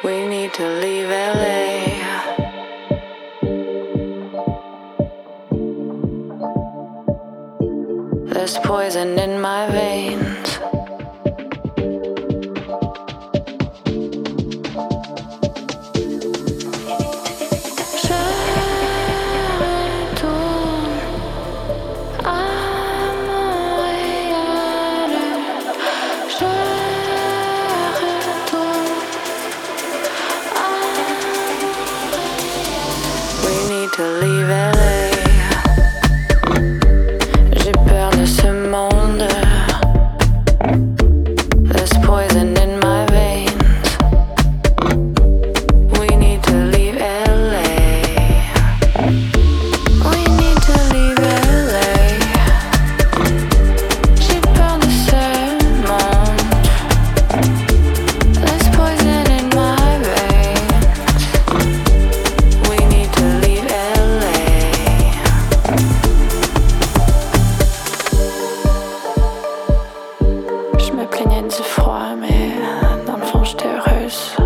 We need to leave LA. There's poison in my veins. To leave LA. J'ai peur de ce monde. There's poison in my veins. We need to leave LA. We need to leave LA. J'ai peur de ce monde. There's poison in my veins. We need to leave LA. Je me plaignais du froid, mais dans le fond j'étais heureuse.